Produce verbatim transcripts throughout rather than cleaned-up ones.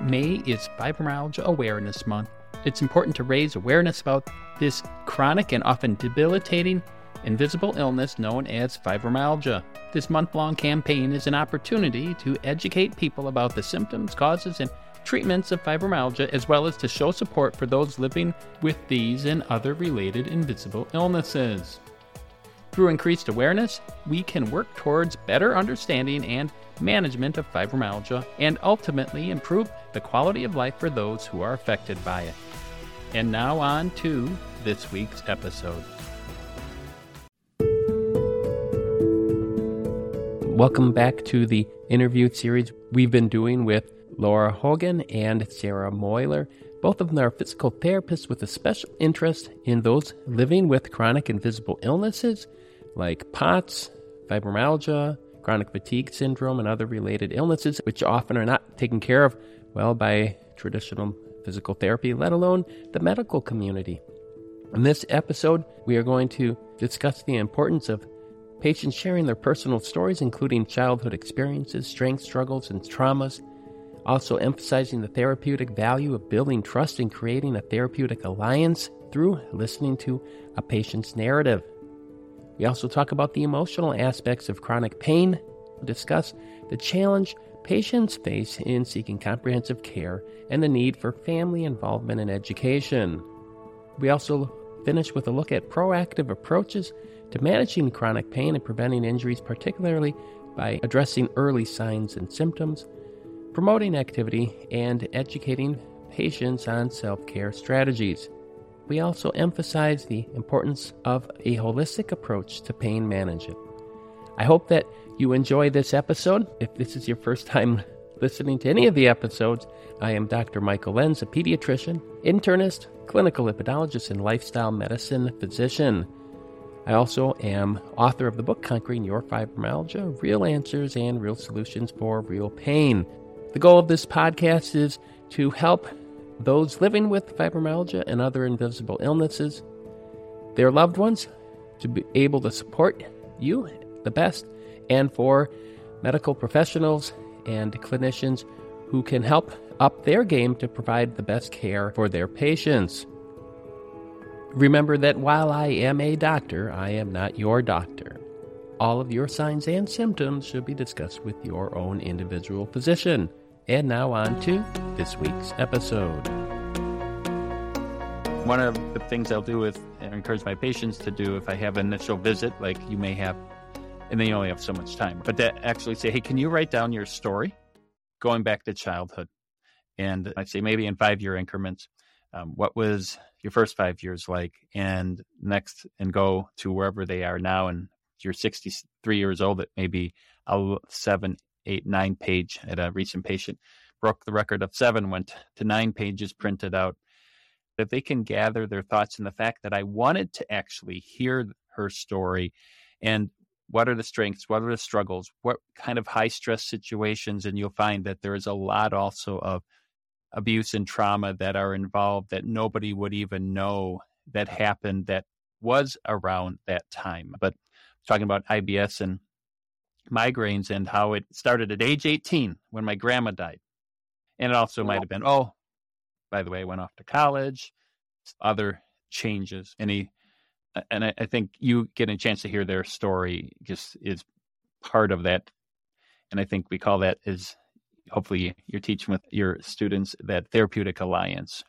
May is Fibromyalgia Awareness Month. It's important to raise awareness about this chronic and often debilitating invisible illness known as fibromyalgia. This month-long campaign is an opportunity to educate people about the symptoms, causes, and treatments of fibromyalgia, as well as to show support for those living with these and other related invisible illnesses. Through increased awareness, we can work towards better understanding and management of fibromyalgia and ultimately improve the quality of life for those who are affected by it. And now on to this week's episode. Welcome back to the interview series we've been doing with Laura Hogan and Sarah Moyler. Both of them are physical therapists with a special interest in those living with chronic invisible illnesses like P O T S, fibromyalgia, chronic fatigue syndrome, and other related illnesses, which often are not taken care of well by traditional physical therapy, let alone the medical community. In this episode, we are going to discuss the importance of patients sharing their personal stories, including childhood experiences, strengths, struggles, and traumas, also emphasizing the therapeutic value of building trust and creating a therapeutic alliance through listening to a patient's narrative. We also talk about the emotional aspects of chronic pain, discuss the challenge patients face in seeking comprehensive care, and the need for family involvement and education. We also finish with a look at proactive approaches to managing chronic pain and preventing injuries, particularly by addressing early signs and symptoms, promoting activity, and educating patients on self-care strategies. We also emphasize the importance of a holistic approach to pain management. I hope that you enjoy this episode. If this is your first time listening to any of the episodes, I am Doctor Michael Lenz, a pediatrician, internist, clinical lipidologist, and lifestyle medicine physician. I also am author of the book Conquering Your Fibromyalgia, Real Answers and Real Solutions for Real Pain. The goal of this podcast is to help those living with fibromyalgia and other invisible illnesses, their loved ones, to be able to support you the best, and for medical professionals and clinicians who can help up their game to provide the best care for their patients. Remember that while I am a doctor, I am not your doctor. All of your signs and symptoms should be discussed with your own individual physician. And now on to this week's episode. One of the things I'll do with and encourage my patients to do if I have an initial visit, like you may have, and then you only have so much time, but to actually say, hey, can you write down your story going back to childhood? And I say maybe in five-year increments. Um, what was your first five years like? And next, and go to wherever they are now. And if you're sixty-three years old, it may be a seven, eight, nine page. At a recent patient broke the record of seven, went to nine pages printed out. That they can gather their thoughts and the fact that I wanted to actually hear her story and what are the strengths, what are the struggles, what kind of high stress situations. And you'll find that there is a lot also of abuse and trauma that are involved that nobody would even know that happened that was around that time. But talking about I B S and migraines and how it started at age eighteen when my grandma died. And it also might have been, oh, by the way, I went off to college, other changes. Any, and I, I think you getting a chance to hear their story just is part of that. And I think we call that is hopefully you're teaching with your students that therapeutic alliance.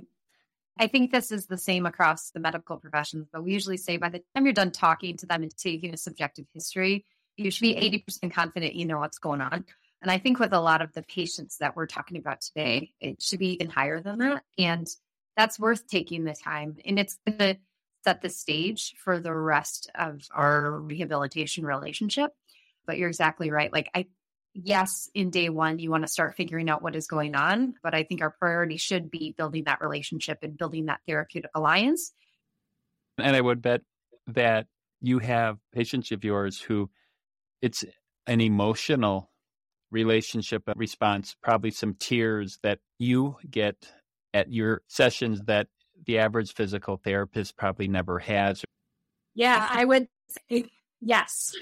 I think this is the same across the medical professions, but we usually say by the time you're done talking to them and taking a subjective history, you should be eighty percent confident you know what's going on. And I think with a lot of the patients that we're talking about today, it should be even higher than that. And that's worth taking the time. And it's going to set the stage for the rest of our rehabilitation relationship. But you're exactly right. Like I, yes, in day one, you want to start figuring out what is going on. But I think our priority should be building that relationship and building that therapeutic alliance. And I would bet that you have patients of yours who it's an emotional relationship response, probably some tears that you get at your sessions that the average physical therapist probably never has. Yeah, I would say yes,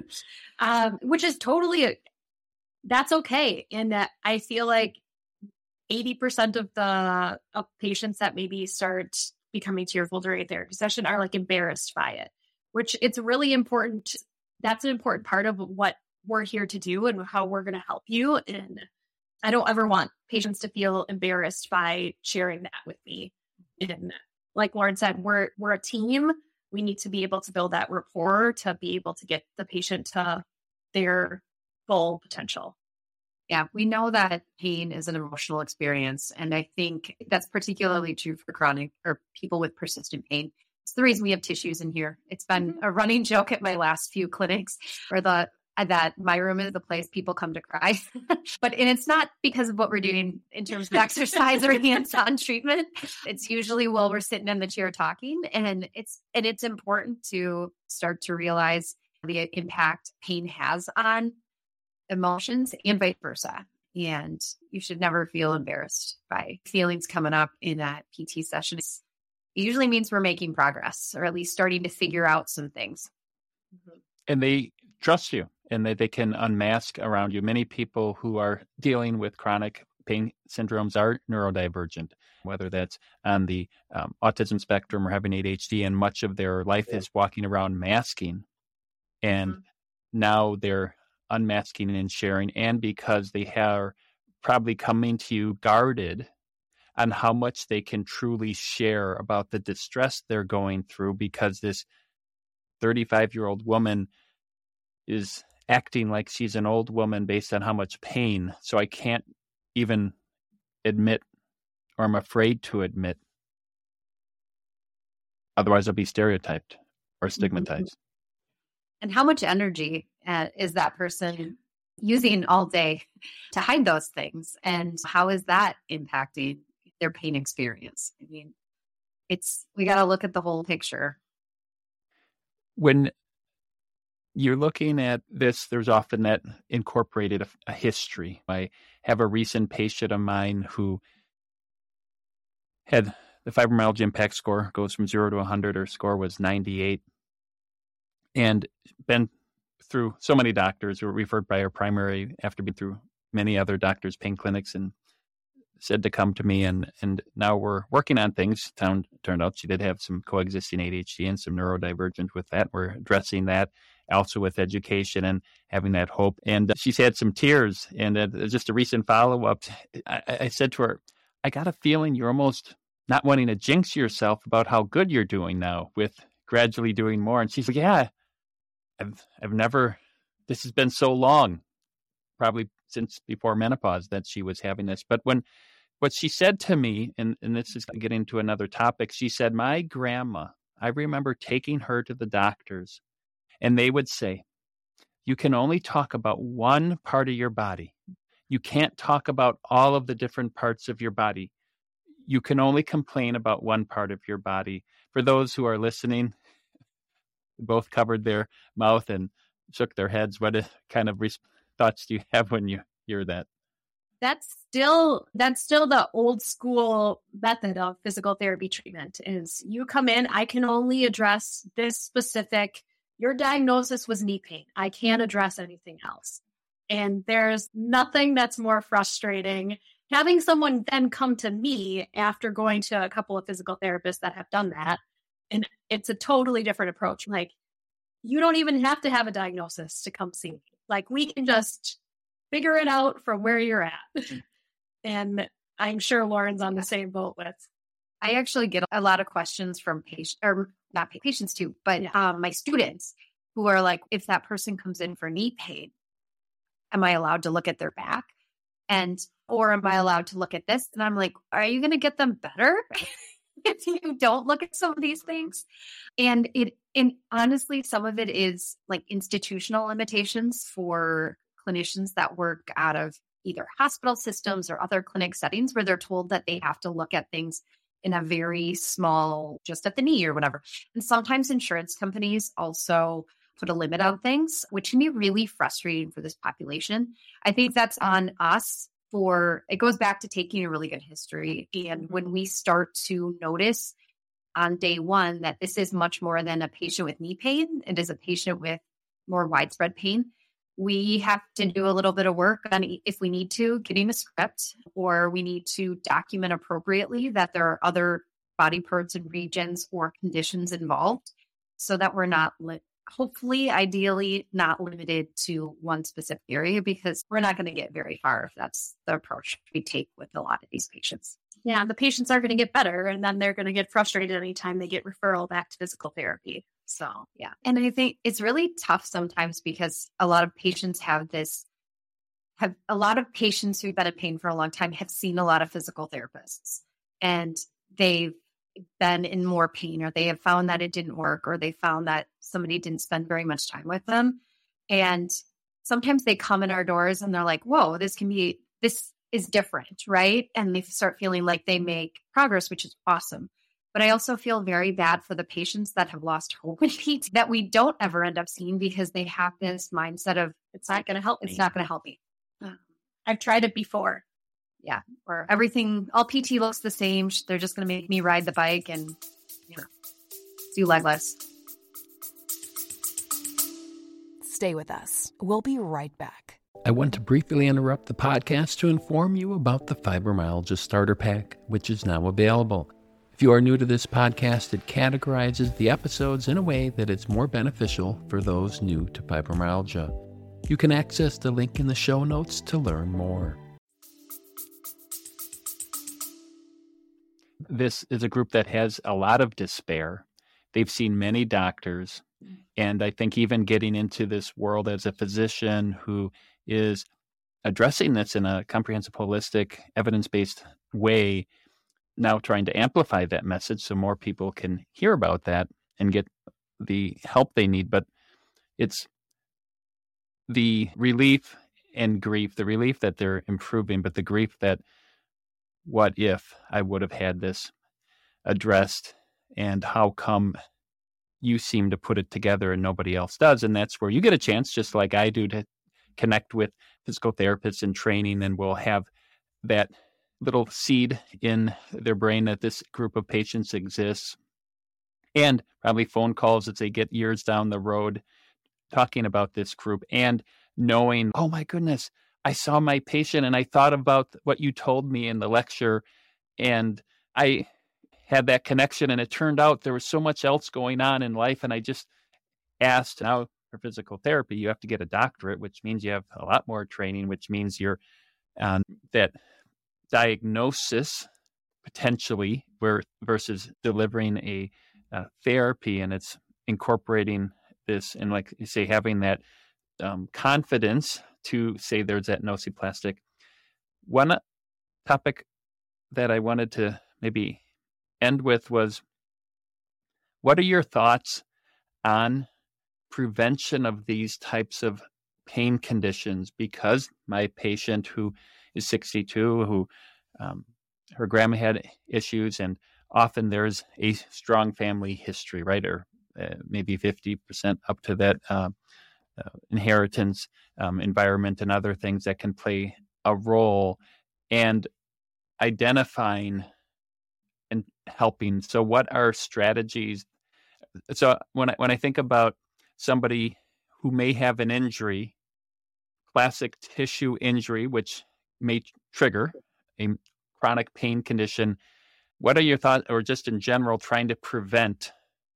um, which is totally, a, that's okay. And uh, I feel like eighty percent of the of patients that maybe start becoming tearful during a therapy session are like embarrassed by it, which it's really important. That's an important part of what we're here to do and how we're going to help you. And I don't ever want patients to feel embarrassed by sharing that with me. And like Lauren said, we're, we're a team. We need to be able to build that rapport to be able to get the patient to their full potential. Yeah, we know that pain is an emotional experience. And I think that's particularly true for chronic or people with persistent pain. It's the reason we have tissues in here. It's been mm-hmm. a running joke at my last few clinics or the that my room is the place people come to cry. But and it's not because of what we're doing in terms of exercise or hands-on treatment. It's usually while we're sitting in the chair talking. And it's and it's important to start to realize the impact pain has on emotions and vice versa. And you should never feel embarrassed by feelings coming up in that P T session. It usually means we're making progress or at least starting to figure out some things. And they trust you and that they can unmask around you. Many people who are dealing with chronic pain syndromes are neurodivergent, whether that's on the um, autism spectrum or having A D H D, and much of their life yeah. is walking around masking. And mm-hmm. now they're unmasking and sharing, and because they are probably coming to you guarded on how much they can truly share about the distress they're going through, because this thirty-five-year-old woman is acting like she's an old woman based on how much pain. So I can't even admit, or I'm afraid to admit, otherwise I'll be stereotyped or stigmatized. And how much energy uh, is that person using all day to hide those things? And how is that impacting their pain experience? I mean, it's, we got to look at the whole picture. When you're looking at this, there's often that incorporated a, a history. I have a recent patient of mine who had the fibromyalgia impact score goes from zero to one hundred. Her score was ninety-eight. And been through so many doctors, were referred by her primary after being through many other doctors' pain clinics, and said to come to me. And, and now we're working on things. Turned, turned out she did have some coexisting A D H D and some neurodivergent with that. We're addressing that also with education and having that hope. And she's had some tears. And uh, just a recent follow-up, I, I said to her, I got a feeling you're almost not wanting to jinx yourself about how good you're doing now with gradually doing more. And she's like, yeah, I've I've never, this has been so long, probably since before menopause, that she was having this. But when, what she said to me, and, and this is getting to another topic, she said, my grandma, I remember taking her to the doctors, and they would say, you can only talk about one part of your body. You can't talk about all of the different parts of your body. You can only complain about one part of your body. For those who are listening, both covered their mouth and shook their heads. What kind of res- thoughts do you have when you hear that? That's still that's still the old school method of physical therapy treatment. Is you come in, I can only address this specific. Your diagnosis was knee pain. I can't address anything else. And there's nothing that's more frustrating. Having someone then come to me after going to a couple of physical therapists that have done that. And it's a totally different approach. Like, you don't even have to have a diagnosis to come see me. Like, we can just figure it out from where you're at. And I'm sure Lauren's on the same boat with. I actually get a lot of questions from patients, or not patients too, but yeah. um, my students who are like, if that person comes in for knee pain, am I allowed to look at their back? And, or am I allowed to look at this? And I'm like, are you going to get them better if you don't look at some of these things? And it, and honestly, some of it is like institutional limitations for clinicians that work out of either hospital systems or other clinic settings where they're told that they have to look at things in a very small, just at the knee or whatever. And sometimes insurance companies also put a limit on things, which can be really frustrating for this population. I think that's on us for, it goes back to taking a really good history. And when we start to notice on day one that this is much more than a patient with knee pain, it is a patient with more widespread pain, we have to do a little bit of work on, if we need to, getting a script, or we need to document appropriately that there are other body parts and regions or conditions involved, so that we're not, li- hopefully, ideally, not limited to one specific area, because we're not going to get very far if that's the approach we take with a lot of these patients. Yeah, the patients are going to get better, and then they're going to get frustrated anytime they get referral back to physical therapy. So, yeah. And I think it's really tough sometimes, because a lot of patients have this, have a lot of patients who've been in pain for a long time have seen a lot of physical therapists, and they've been in more pain, or they have found that it didn't work, or they found that somebody didn't spend very much time with them. And sometimes they come in our doors and they're like, whoa, this can be, this is different, right? And they start feeling like they make progress, which is awesome. But I also feel very bad for the patients that have lost hope in P T that we don't ever end up seeing, because they have this mindset of, it's not going to help me. It's not going to help me. I've tried it before. Yeah. Or everything, all P T looks the same. They're just going to make me ride the bike and, you know, do leg lifts. Stay with us. We'll be right back. I want to briefly interrupt the podcast to inform you about the Fibromyalgia Starter Pack, which is now available. If you are new to this podcast, it categorizes the episodes in a way that is more beneficial for those new to fibromyalgia. You can access the link in the show notes to learn more. This is a group that has a lot of despair. They've seen many doctors. And I think even getting into this world as a physician who is addressing this in a comprehensive, holistic, evidence-based way, now trying to amplify that message so more people can hear about that and get the help they need. But it's the relief and grief, the relief that they're improving, but the grief that, what if I would have had this addressed, and how come you seem to put it together and nobody else does? And that's where you get a chance, just like I do, to connect with physical therapists in training, and we'll have that little seed in their brain that this group of patients exists, and probably phone calls as they get years down the road talking about this group and knowing, oh my goodness, I saw my patient and I thought about what you told me in the lecture, and I had that connection, and it turned out there was so much else going on in life. And I just asked, now for physical therapy, you have to get a doctorate, which means you have a lot more training, which means you're on that diagnosis potentially, where versus delivering a, a therapy, and it's incorporating this, and like you say, having that um, confidence to say there's that nociplastic. One topic that I wanted to maybe end with was, what are your thoughts on prevention of these types of pain conditions? Because my patient, who is sixty-two, who um, her grandma had issues, and often there's a strong family history, right? Or uh, maybe fifty percent up to that uh, uh, inheritance, um, environment, and other things that can play a role, and identifying and helping. So what are strategies? So when I, when I think about somebody who may have an injury, classic tissue injury, which may trigger a chronic pain condition, what are your thoughts, or just in general, trying to prevent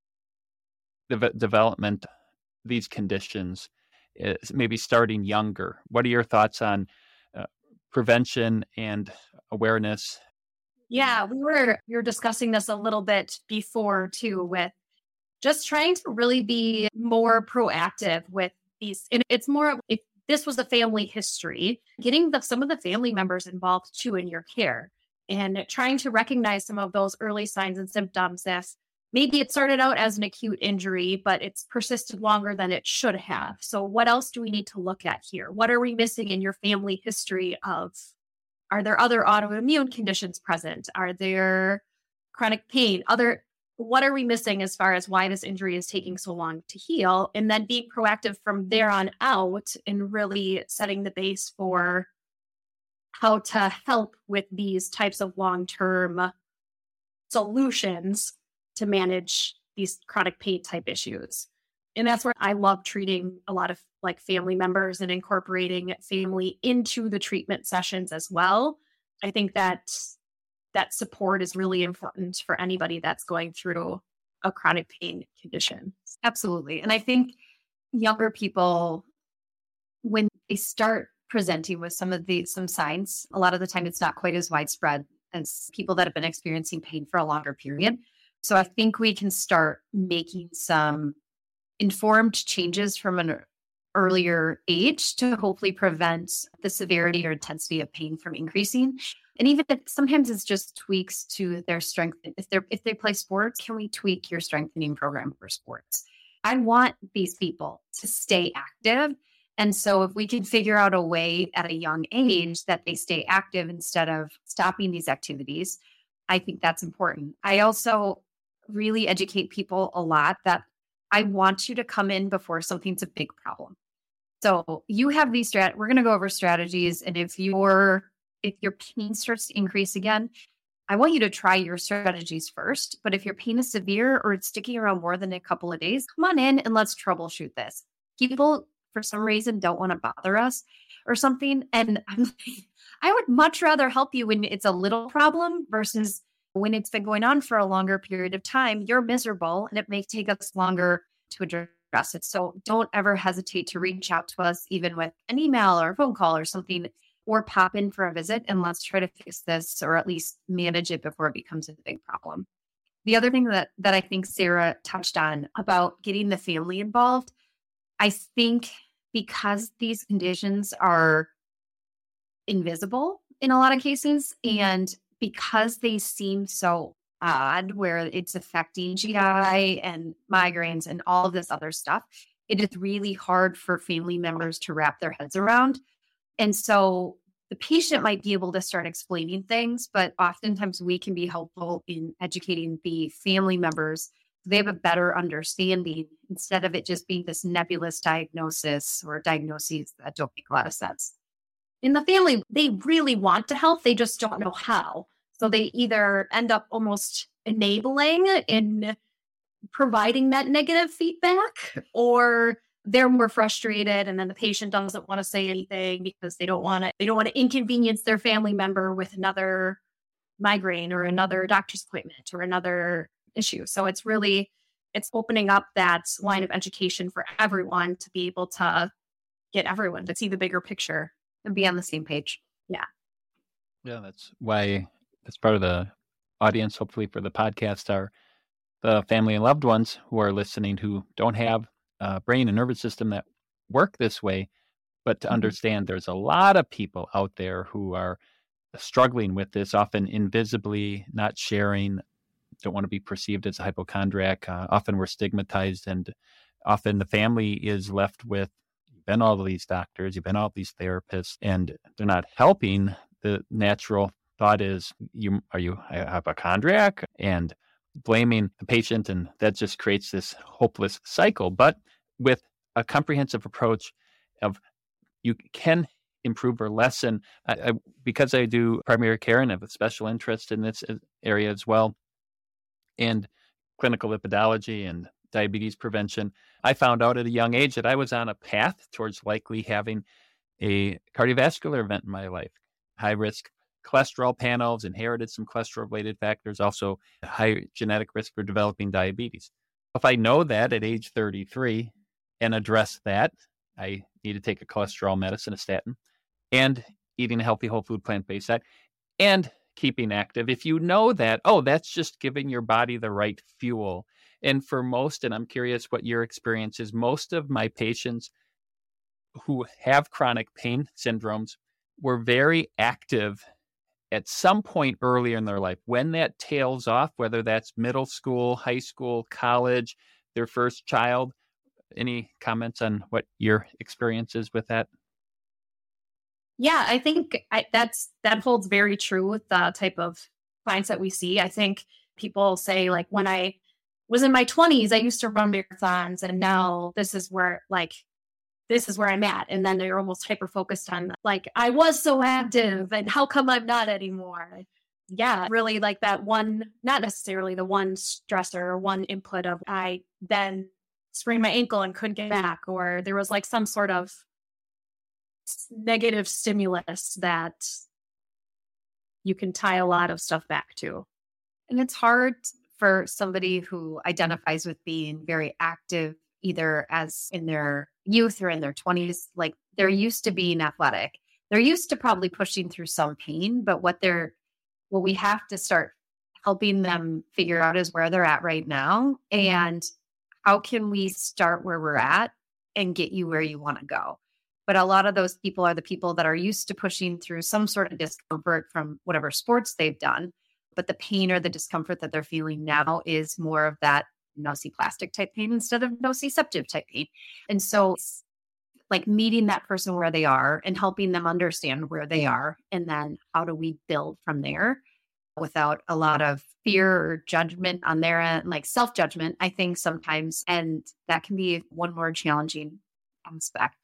the v- development of these conditions, uh, maybe starting younger? What are your thoughts on uh, prevention and awareness? Yeah, we were we were discussing this a little bit before too, with just trying to really be more proactive with these. And it's more, if this was a family history, getting the, some of the family members involved too in your care, and trying to recognize some of those early signs and symptoms as maybe it started out as an acute injury, but it's persisted longer than it should have. So what else do we need to look at here? What are we missing in your family history of? Are there other autoimmune conditions present? Are there chronic pain? Other, what are we missing as far as why this injury is taking so long to heal? And then being proactive from there on out, and really setting the base for how to help with these types of long-term solutions to manage these chronic pain type issues. And that's where I love treating a lot of like family members and incorporating family into the treatment sessions as well. I think that that support is really important for anybody that's going through a chronic pain condition. Absolutely. And I think younger people, when they start presenting with some of the some signs, a lot of the time it's not quite as widespread as people that have been experiencing pain for a longer period. So I think we can start making some informed changes from an earlier age to hopefully prevent the severity or intensity of pain from increasing. And even if sometimes it's just tweaks to their strength. If they're if they play sports, can we tweak your strengthening program for sports? I want these people to stay active. And so if we can figure out a way at a young age that they stay active instead of stopping these activities, I think that's important. I also really educate people a lot that I want you to come in before something's a big problem. So you have these strat. We're going to go over strategies, and if your if your pain starts to increase again, I want you to try your strategies first. But if your pain is severe or it's sticking around more than a couple of days, come on in and let's troubleshoot this. People, for some reason, don't want to bother us or something, and I'm like, I would much rather help you when it's a little problem versus when it's been going on for a longer period of time. You're miserable, and it may take us longer to address it. So don't ever hesitate to reach out to us, even with an email or a phone call or something, or pop in for a visit, and let's try to fix this or at least manage it before it becomes a big problem. The other thing that, that I think Sarah touched on about getting the family involved, I think because these conditions are invisible in a lot of cases, and because they seem so odd, where it's affecting G I and migraines and all of this other stuff, it is really hard for family members to wrap their heads around. And so the patient might be able to start explaining things, but oftentimes we can be helpful in educating the family members so they have a better understanding instead of it just being this nebulous diagnosis or diagnoses that don't make a lot of sense. In the family, they really want to help. They just don't know how. So they either end up almost enabling in providing that negative feedback, or they're more frustrated, and then the patient doesn't want to say anything because they don't want to, they don't want to inconvenience their family member with another migraine or another doctor's appointment or another issue. So it's really, it's opening up that line of education for everyone to be able to get everyone to see the bigger picture and be on the same page. Yeah. Yeah, that's why that's part of the audience, hopefully, for the podcast are the family and loved ones who are listening who don't have a brain and nervous system that work this way, but to mm-hmm. understand there's a lot of people out there who are struggling with this, often invisibly, not sharing, don't want to be perceived as a hypochondriac. Uh, often we're stigmatized, and often the family is left with, you've been all these doctors, you've been all these therapists, and they're not helping. The natural thought is, you are you a hypochondriac? And blaming the patient, and that just creates this hopeless cycle. But with a comprehensive approach of, you can improve or lessen, I, I, because I do primary care and have a special interest in this area as well, and clinical lipidology and diabetes prevention, I found out at a young age that I was on a path towards likely having a cardiovascular event in my life. High risk cholesterol panels, inherited some cholesterol-related factors, also high genetic risk for developing diabetes. If I know that at age thirty-three and address that, I need to take a cholesterol medicine, a statin, and eating a healthy whole food plant-based diet, and keeping active. If you know that, oh, that's just giving your body the right fuel. And for most, and I'm curious what your experience is, most of my patients who have chronic pain syndromes were very active at some point earlier in their life. When that tails off, whether that's middle school, high school, college, their first child, any comments on what your experience is with that? Yeah, I think I, that's that holds very true with the type of clients that we see. I think people say, like, when I was in my twenties, I used to run marathons, and now this is where, like, this is where I'm at. And then they're almost hyper focused on, like, I was so active and how come I'm not anymore? Yeah, really, like that one, not necessarily the one stressor or one input of, I then sprained my ankle and couldn't get back, or there was like some sort of negative stimulus that you can tie a lot of stuff back to. And it's hard for somebody who identifies with being very active, either as in their youth or in their twenties, like they're used to being athletic. They're used to probably pushing through some pain, but what they're, what we have to start helping them figure out is where they're at right now. And how can we start where we're at and get you where you want to go? But a lot of those people are the people that are used to pushing through some sort of discomfort from whatever sports they've done. But the pain or the discomfort that they're feeling now is more of that nociplastic type pain instead of nociceptive type pain. And so it's like meeting that person where they are and helping them understand where they are. And then how do we build from there without a lot of fear or judgment on their end, like self-judgment, I think sometimes. And that can be one more challenging aspect.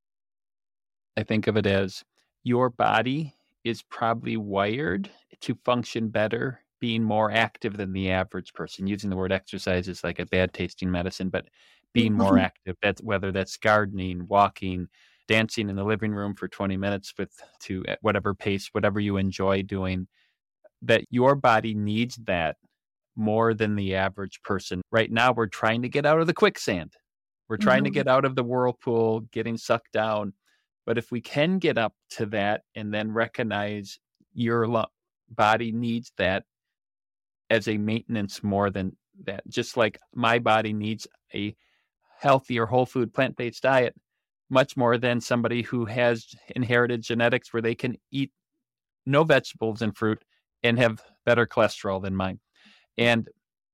I think of it as your body is probably wired to function better being more active than the average person. Using the word exercise is like a bad tasting medicine, but being more active, that's whether that's gardening, walking, dancing in the living room for twenty minutes with to at whatever pace, whatever you enjoy doing, that your body needs that more than the average person. Right now, we're trying to get out of the quicksand. We're trying mm-hmm. to get out of the whirlpool, getting sucked down. But if we can get up to that and then recognize your lo- body needs that as a maintenance more than that, just like my body needs a healthier whole food plant-based diet much more than somebody who has inherited genetics where they can eat no vegetables and fruit and have better cholesterol than mine. And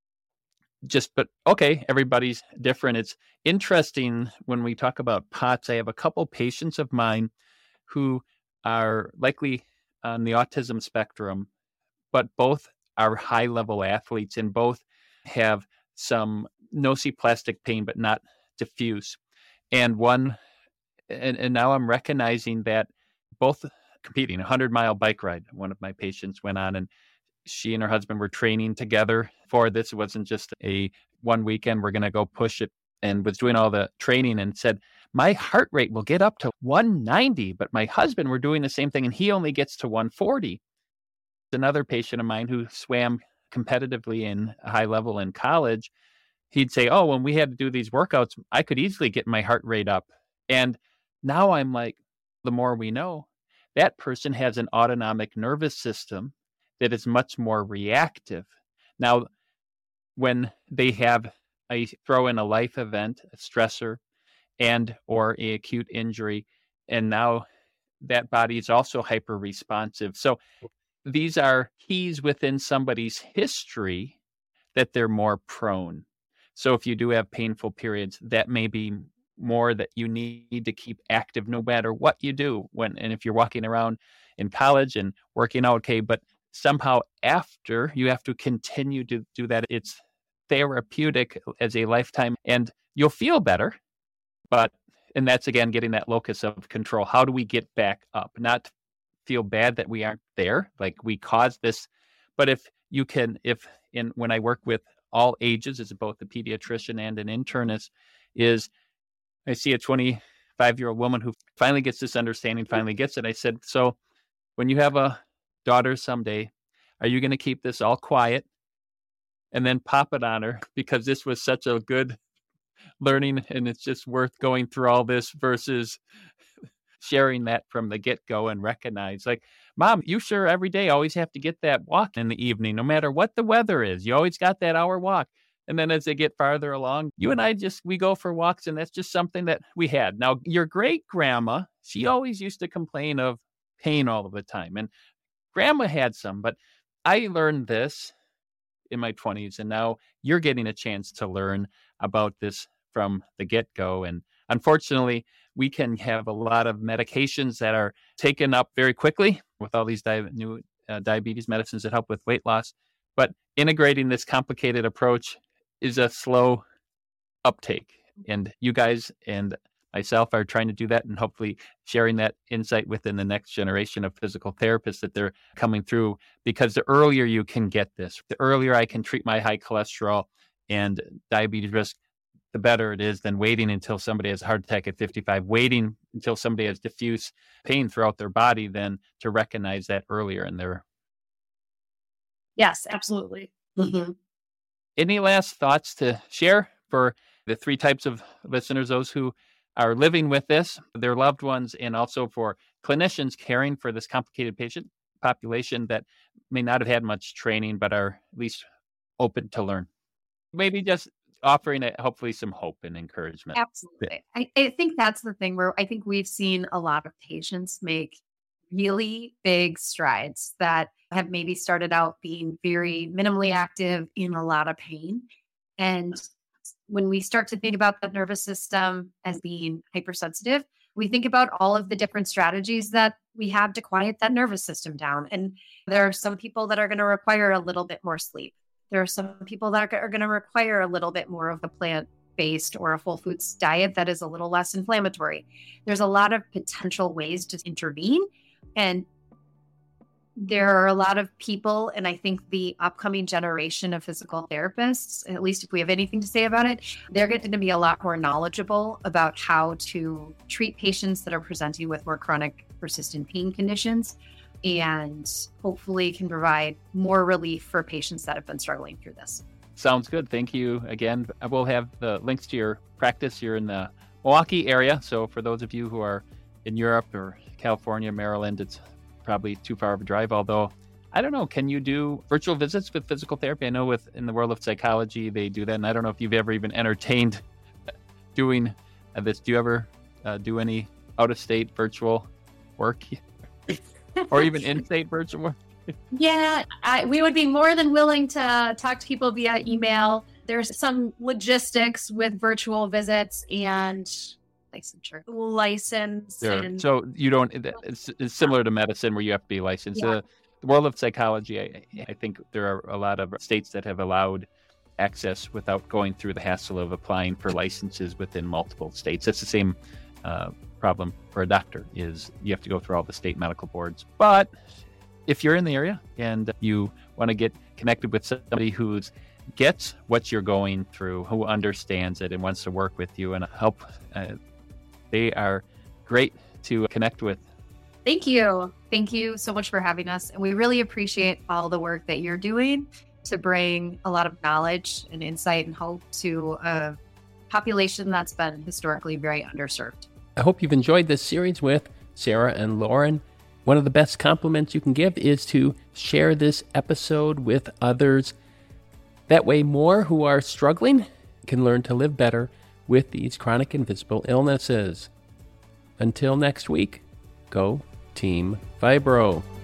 just, but okay, everybody's different. It's interesting when we talk about POTS. I have a couple patients of mine who are likely on the autism spectrum, but both are high level athletes and both have some nociplastic pain, but not diffuse. And one, and, and now I'm recognizing that both competing, a hundred mile bike ride. One of my patients went on, and she and her husband were training together for this. It wasn't just a one weekend, we're going to go push it, and was doing all the training and said, my heart rate will get up to one ninety, but my husband, we're doing the same thing and he only gets to one forty. Another patient of mine who swam competitively in a high level in college, he'd say, oh, when we had to do these workouts, I could easily get my heart rate up. And now I'm like, the more we know, that person has an autonomic nervous system that is much more reactive. Now, when they have a throw in a life event, a stressor, and or a acute injury, and now that body is also hyper responsive. So these are keys within somebody's history that they're more prone. So if you do have painful periods, that may be more that you need to keep active no matter what you do. When and if you're walking around in college and working out, okay, but somehow after you have to continue to do that. It's therapeutic as a lifetime, and you'll feel better. But, and that's again, getting that locus of control. How do we get back up? Not feel bad that we aren't there, like we caused this. But if you can, if in when I work with all ages, as both a pediatrician and an internist, is I see a twenty-five-year-old woman who finally gets this understanding, finally gets it. I said, so when you have a daughter someday, are you going to keep this all quiet and then pop it on her because this was such a good learning and it's just worth going through all this, versus sharing that from the get-go and recognize, like, Mom, you sure every day always have to get that walk in the evening, no matter what the weather is. You always got that hour walk. And then as they get farther along, you and I just, we go for walks, and that's just something that we had. Now, your great grandma, she always used to complain of pain all of the time. And grandma had some, but I learned this in my twenties, and now you're getting a chance to learn about this from the get-go. And unfortunately, we can have a lot of medications that are taken up very quickly with all these di- new uh, diabetes medicines that help with weight loss. But integrating this complicated approach is a slow uptake. And you guys and myself are trying to do that, and hopefully sharing that insight within the next generation of physical therapists that they're coming through, because the earlier you can get this, the earlier I can treat my high cholesterol and diabetes risk, the the better it is than waiting until somebody has a heart attack at fifty-five, waiting until somebody has diffuse pain throughout their body, than to recognize that earlier in their. Yes, absolutely. Mm-hmm. Any last thoughts to share for the three types of listeners, those who are living with this, their loved ones, and also for clinicians caring for this complicated patient population that may not have had much training, but are at least open to learn? Maybe just offering it, hopefully some hope and encouragement. Absolutely. I, I think that's the thing where I think we've seen a lot of patients make really big strides that have maybe started out being very minimally active in a lot of pain. And when we start to think about the nervous system as being hypersensitive, we think about all of the different strategies that we have to quiet that nervous system down. And there are some people that are going to require a little bit more sleep. There are some people that are, are going to require a little bit more of the plant-based or a full foods diet that is a little less inflammatory. There's a lot of potential ways to intervene. And there are a lot of people, and I think the upcoming generation of physical therapists, at least if we have anything to say about it, they're going to be a lot more knowledgeable about how to treat patients that are presenting with more chronic persistent pain conditions, and hopefully can provide more relief for patients that have been struggling through this. Sounds good. Thank you again. I will have the links to your practice. You're in the Milwaukee area, so for those of you who are in Europe or California, Maryland, it's probably too far of a drive, although I don't know, can you do virtual visits with physical therapy? I know with in the world of psychology, they do that. And I don't know if you've ever even entertained doing this. Do you ever uh, do any out-of-state virtual work or even in-state virtual work? Yeah, I, we would be more than willing to talk to people via email. There's some logistics with virtual visits and licensure. License. Sure. And, so you don't, it's, it's similar to medicine where you have to be licensed. Yeah. Uh, the world of psychology, I, I think there are a lot of states that have allowed access without going through the hassle of applying for licenses within multiple states. That's the same uh, problem for a doctor, is you have to go through all the state medical boards. But if you're in the area and you want to get connected with somebody who gets what you're going through, who understands it and wants to work with you and help, uh, they are great to connect with. Thank you. Thank you so much for having us. And we really appreciate all the work that you're doing to bring a lot of knowledge and insight and hope to a population that's been historically very underserved. I hope you've enjoyed this series with Sarah and Lauren. One of the best compliments you can give is to share this episode with others. That way, more who are struggling can learn to live better with these chronic invisible illnesses. Until next week, go Team Fibro.